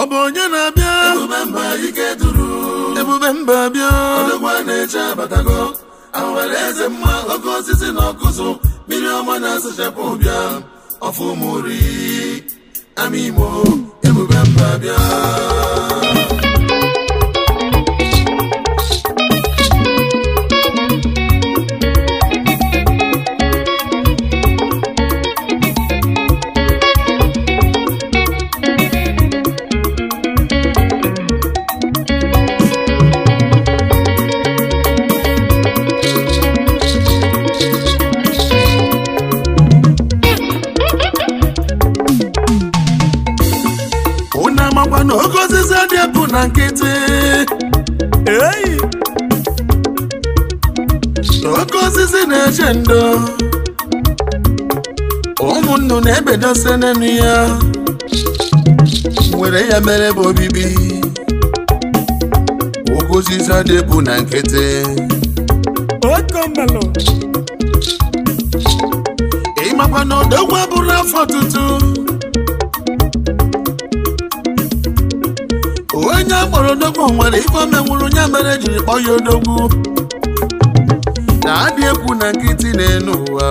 Obonye na-abịa Ebube mba ike duru Ebube mba bịa Odogwa na-eche abatago Awere eze mma oke osisi na ọkụzụ mmiri ọma na-asụchapụ bịa ọfụmuri amimo Ebube mba bịa Oke osisi adịepụ na nkịtị oke osisi na-eche ndo ụmụ nnụ na-ebedose n'enu ya nwere ya mere bụ obibi oke osisi adịepụ na nkịtị ịmakwa na odogwu abụrụ afọ tutu onye akpọrọ odogwu nwere ife omenwuru ya mere jiri kpọọ ya odogwu na-adị ekwu na nkịtị n'elu ụwa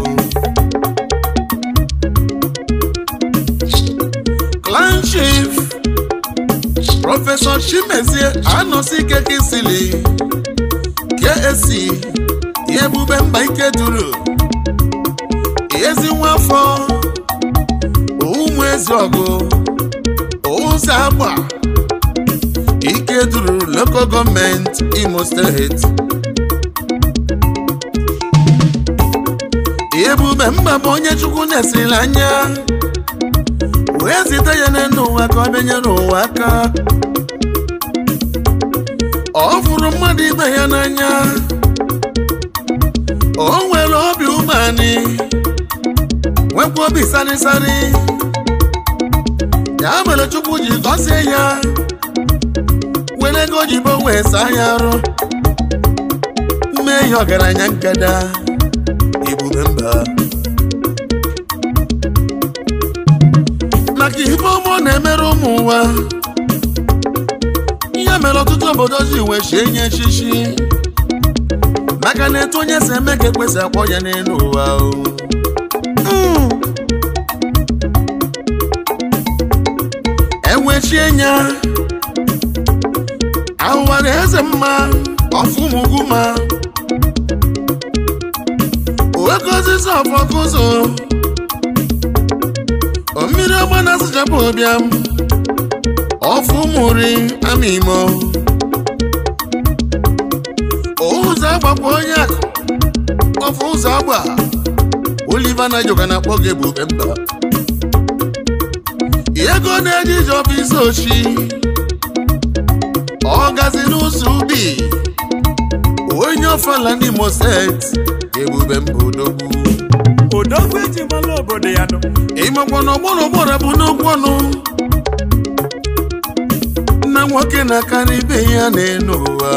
Clan Chief Prọfesọ Chimezie Anọsike Kisili KSC Ebube mba ike duru ezi nwafọ ụmụ ezi ọgụ ụzọ agba ike duru local gọọmenti Imo steeti Ebube mba bụ onye Chukwu na-esiri anya wee zite ya n'elu ụwa ka ọ bịanyere ụwa aka ọ fụrụ mmadụ ibe ya n'anya o nwere obi umeanị nwekwa obi sarịsarị ya mere Chukwu ji gọzie ya were ego ojibo wee saa ya arụ mee ihe ọgaranya nkada Ebube mba maka ife ọma ọ na-emere ụmụ ụwa ihe mere ọtụtụ obodo ji wee chie nye echichi maka na etu onye si eme ka ekwesị akpọ ya n'elu ụwa enwechie nya awara eze mma ọfụmuguma oke osisi ọfọkụzụ mmiri ọgba na-asụchapụ ụbịam ọfụmuri amimo ụzọ agbakwa onye akụ ọfụ ụzọ agba Oliver Nayoka na-akpọ gị Ebube mba ego na-eji ije ọfịs ochi ọ gazi n'ụzọ ubi onye ọfala n'Imo steeti Ebube mba odogwu eji mala obodo ya nọ ịmakwa na ọgbọrọgbọrọ bụ n'okwu ọnụ na nwoke na-akarị ibe ya n'elu ụwa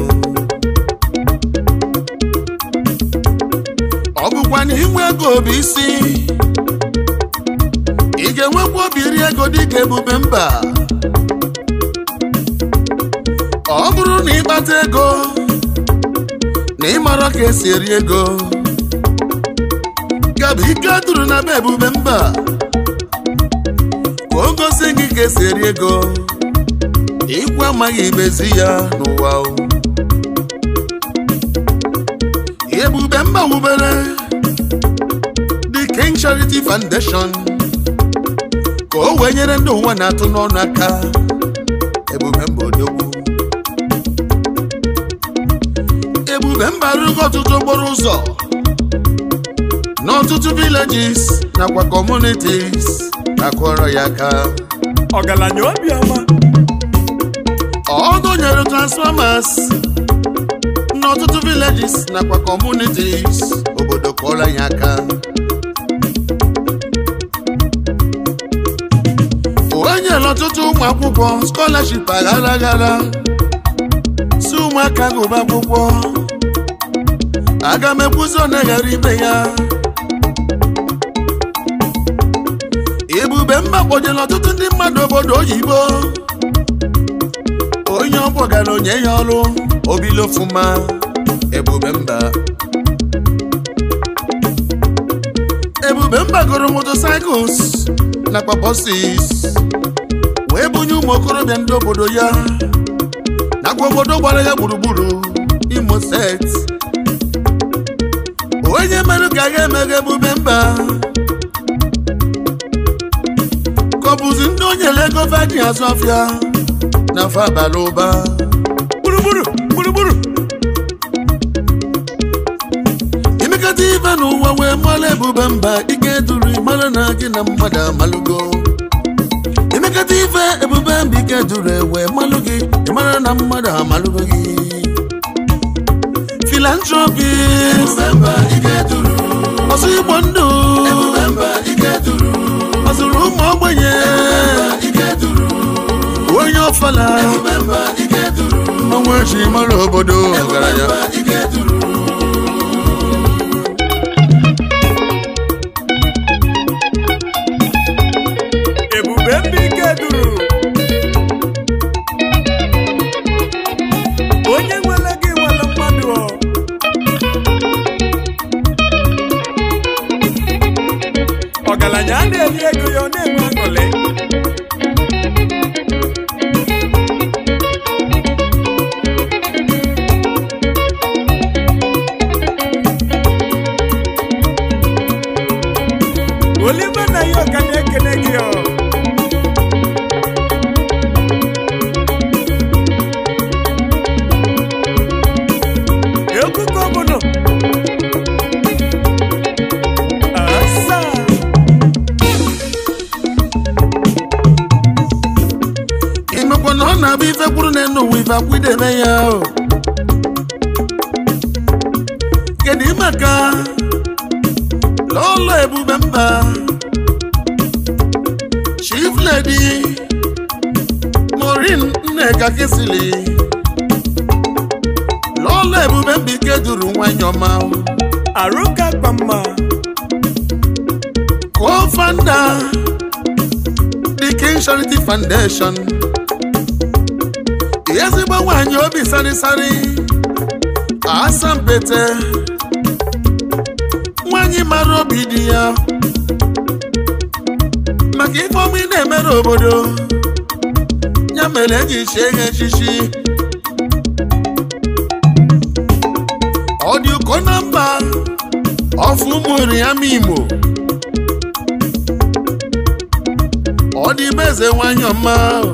ọ bụkwa na inwe ego obi isi ị ga-enwekwa obi iri ego dịka Ebube mba ọ bụrụ na ịkpata ego na ịmara ka esi eri ego gabụ ike duru na be Ebube mba ka o gosi gị ka esi eri ego ikwu amaghị ibezi ya n'ụwa Ebube mba wubere The King Charity Foundation ka o wee nyere ndị ụwa na-atụ n'ọnụ aka Ebube mba odogwu Ebube mba arụgo ọtụtụ okporo ụzọ n'ọtụtụ villages nakwa communities akwọrọ ya aka ọgaranya obiọma ọ dọnyere transformers n'ọtụtụ villages nakwa communities obodo kọrọ ya aka o nyere ọtụtụ ụmụ akwụkwọ scholarship aghara si ụmụaka gụba akwụkwọ aga m ekwuzi ọ na-aghara ibe ya Ebube Ebubemba kpọjela ọtụtụ ndị mmadụ obodo oyibo onye ọ kpọgara onye ya ọrụ obilo fuma Ebubemba gụrụ motorcycles na buses wee bunye ụmụ okorobịa ndị obodo ya nakwa obodo gbara ya gburugburu Imo Steeti onye mere ka ga emeghe Ebubemba ka ọ bụzi ndị onye lego vaji azụ afịa na afọ abalị ụba gburugburu imekata ife n'ụwa wee mara Ebubemba ike duru mara na gị na mmadụ amalụgo imekata ife Ebubemba ike duru wee malụ gị mara na mmadụ amalụgo gị philanthropy Ebubemba ike duru ọsọ igbo ndụ Ebubemba ike duru ọsụrụ ụmụ ogbenye ike duru onye ọfala Ebubemba ike duru mmanwụ echi mara obodo ọgaranya ike duru Ebubemba ike duru onye nwere gị nwere mmadụ ọgaranya a na-eri ego ya ọ na-enwe aṅụrị Oliver na ya ọka na-ekele gị egwu gọvanọ asa imekwa na ọ na-abụ ife kwuru na enu ụwa ife akwụdebe ya kedu maka lọlọ Ebubemba Chief Lady Maureen Nneka Kisili lọlọ Ebubemba ike duru nwanyị ọma Aruka Kpamma co-founder the King Charity Foundation ezigbo nwanyị obi sarịsarị Asampete nwanyị mara obi dị ya maka ife ọma ị na-emere obodo ya mere eji chie ya echichi ọ dị ụkọ na mba ọfụ ụmụnri ya ma Imo ọ dị eze nwanyị ọma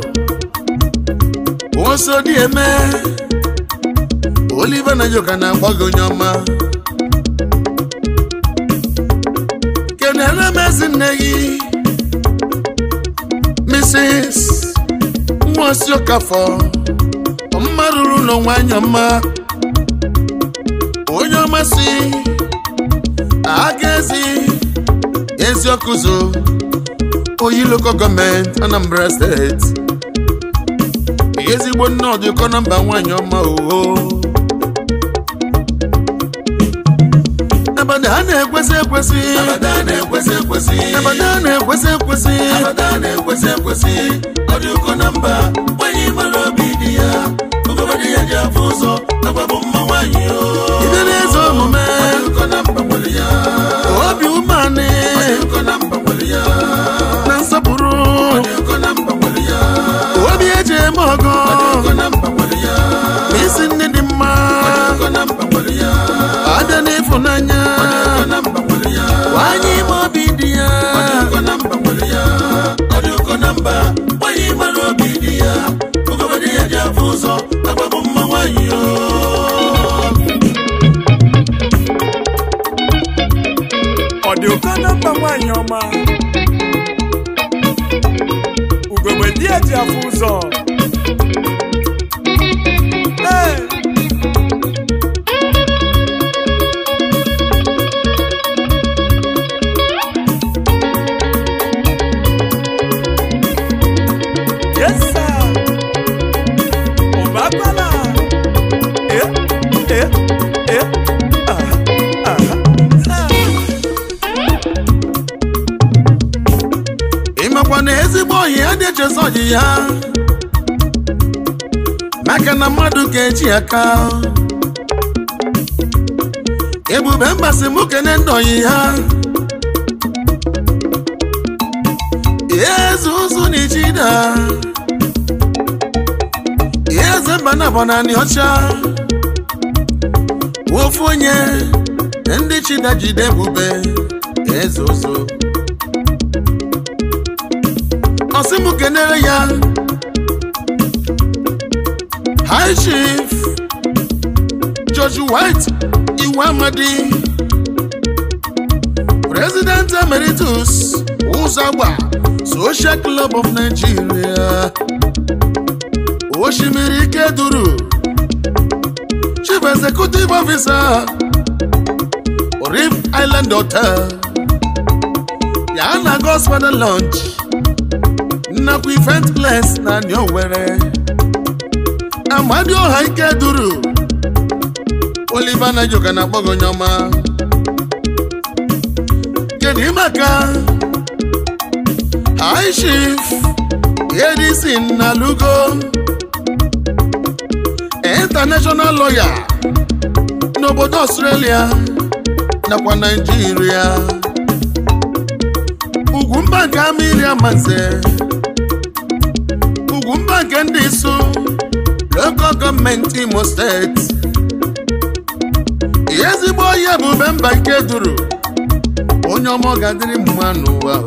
oso dị eme Oliver na Joka na-agba gị onye ọma kenere m ezi nne gị Mrs. Nwosi Okafọ mma ruru ụlọ nwanyị ọma onye ọma si aga ezi ọkụzụ Oyi Local Government Anambra State ezigbo nne ọdịkọ na mba nwanyị ọma abada na-ekwesị ekwesị ọdịkọ na mba nwanyị mara obi dị ya ogogodị ya ji afọ ụzọ agbabụ mma nwanyị ibe n'eze omume ọdịkọ na mba nwere ya obi umeanị ọdịkọ na mba nwere ya na nsọpụrụ ọdịkọ na mba nwere ya obi eji eme ọgọ ọdịkọ na mba nwere ya isi nne dị mma ọdịkọ na mba nwere ya abịa n'ịfụnanya ọdịkọ na mba nwere ya nwanyị ime obi dị ya ọdịkọ na mba nwere ya ọdịkọ na mba nwanyị mara obi dị ya ogogodị ya ji afọ ụzọ agbabụ mma nwanyị ọ dị ụkọ na mba nwanyị ọma ugogbe di ya ji afọ ụzọ yes sir ụbakwala ịmakwa echezi ọjị ya maka na mmadụ ga-eji aka Ebube Mbasi mụ kene ndị ọyị ha Eze ụzụ n'ijida Eze mba na bọnani ọcha ofu onye ndị chida jide Ebube eze ụzụ ọsị mụ kenere ya High Chief George White Iwe Amadi President Emeritus Uzagba Social Club of Nigeria Oshimiri Ikeduru Chief Executive Officer Reef Island Hotel Yana Gospel Lunch Nakwa Event Place na Nyowere Amadi Oha Ikeduru Oliver Najoka na Bogo Nyoma Kedimaka High Chief Edison Nalugo International Lawyer n'obodo Australia nakwa Nigeria Ugwumba nke Amiri Amanze Ugwumba nke ndị Isu Local Government Imo State Ezigbo onye Ebube Mba Ikeduru onye ọma ga-adịrị mma n'ụwa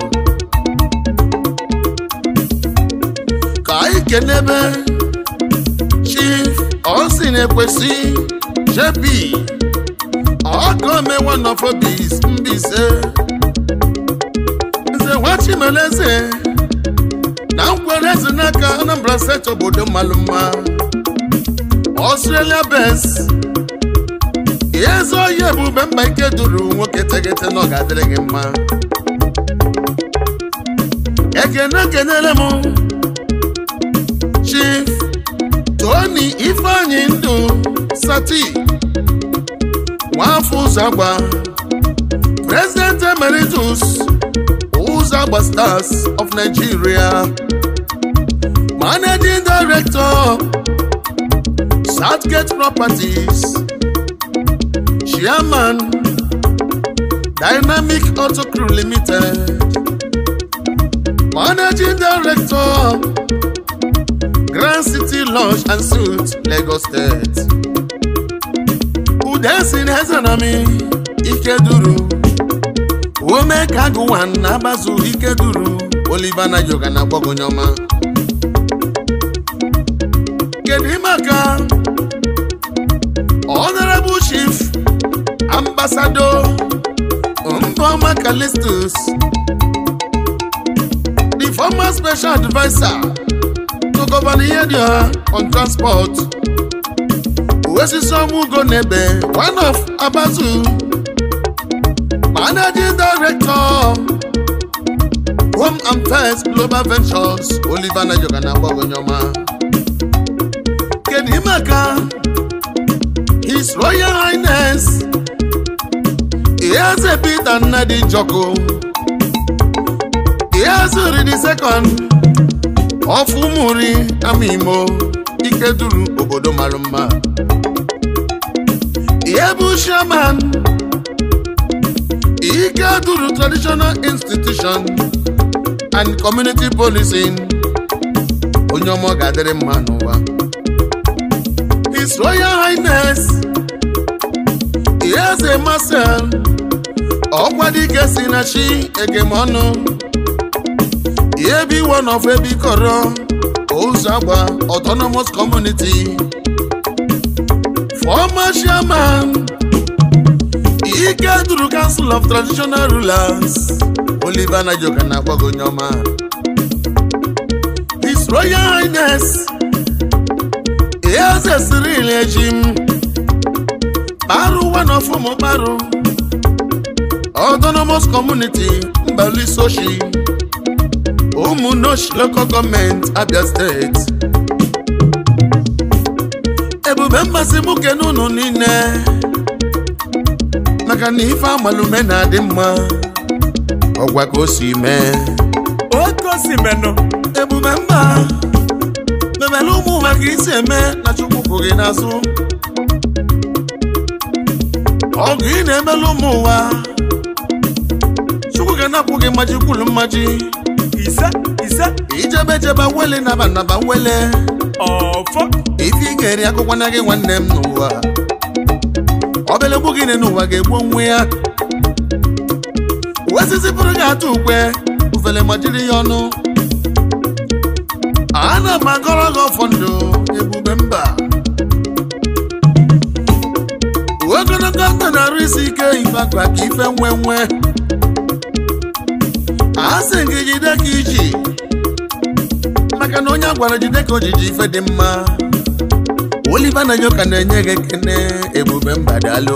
ka anyị kenebe Chief Osin Ekwesi JP Ogome one of these Mbise Nze Wachimeleze na Nkwereze n'aka Anambra State obodo malụma Australia best Yezo onye Ebube Mba Ikeduru nwoke tegete na ọ ga-adịrị gị mma Ekenele m Chief Tony Ifeanyi Ndu Sati Nwafọ Uzagba President Emeritus Uzagba Stars of Nigeria Managing Director Southgate Properties Chairman Dynamic Auto Crew Limited Managing Director Grand City Lodge and Suites Lagos State Udesin Hezanami Ikeduru Ome Kaguwan Nabazu Ikeduru Oliver Najoka na Bogo Nyoma Kedimaka Honorable Chief Ambassador Mboma Callistus the former Special Advisor to Governor Yedia on Transport Uwesisomu Gonebe one of Abazu Managing Director Home and First Global Ventures Oliver Najoka na Bogo Nyoma Kedimaka His Royal Highness Eze Peter Nnadi Joko Eze the second of Umuri Amimo Ikeduru obodo malụma Ebu Shaman Ikeduru Traditional Institution and Community Policing onye ọma ga-adịrị mma n'ụwa His Royal Highness Eze Marcel Ogwadike Sinachi Egemonu Ebi one of Ebi Koro Uzagba Autonomous Community Former Chairman Ikeduru Council of Traditional Rulers Oliver Najoka na Bogo Nyoma His Royal Highness Eze Cyril Ejim Baru one of Baru Autonomous Community Mbali Soshi Umunosh Local Government Abia State Ebube Mbasi mụ kenunu niile maka na ife amalume na adị mma ọgwa ka o si mee Oko si meno ebube mba mebele ụmụ ụwa ka isi eme na Chukwu kwụ gị n'azụ ọgụ ị na-emelu ụmụ ụwa Chukwu ga-anapụ gị mmaji kwulu mmaji ise ijebe wele naba wele ọfọ ife ị ga-eri akụkọ na gị nwanne m n'ụwa obele gbu gị n'ụwa ga-egbu onwe ya wesisi pụrụ ga-atụ ukwe ufele ma jiri ya ọnụ ana m agọrọ gị ọfọ ndụ ebube mba ogologo ndụ na-arụ isi ike ife akpa ka ife nwe asị gị jide ka iji maka na onye a gwara jide ka ojiji ife dị mma Oliver Nayoka na-enye gị ekene ebube mba daalụ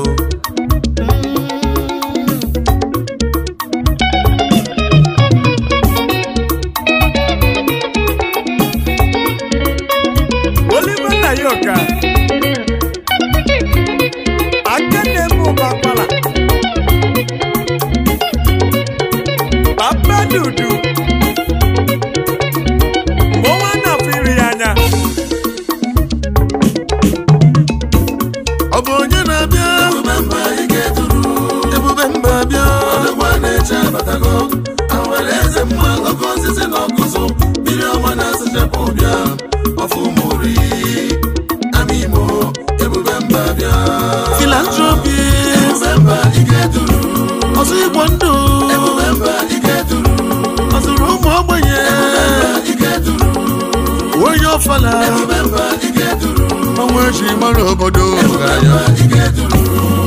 Oliver Nayoka akene mu bakwala Papa Dudu Mwana firianya Obonye na-abịa ebube mba ike duru ebube mba bịa ọdụgwa na-eche abatago awere eze mma oke osisi na ọkụzụ mmiri ọma na-asụchapụ bịa ọfụmuri amimo ebube mba bịa philanthropy ebube mba ike duru ọzọ igbo ndụ ebube mba ike duru ọzụrụ ụmụ ogbenye ike duru onye ọfala ebube mba ike duru ọnwa eji mara obodo ike duru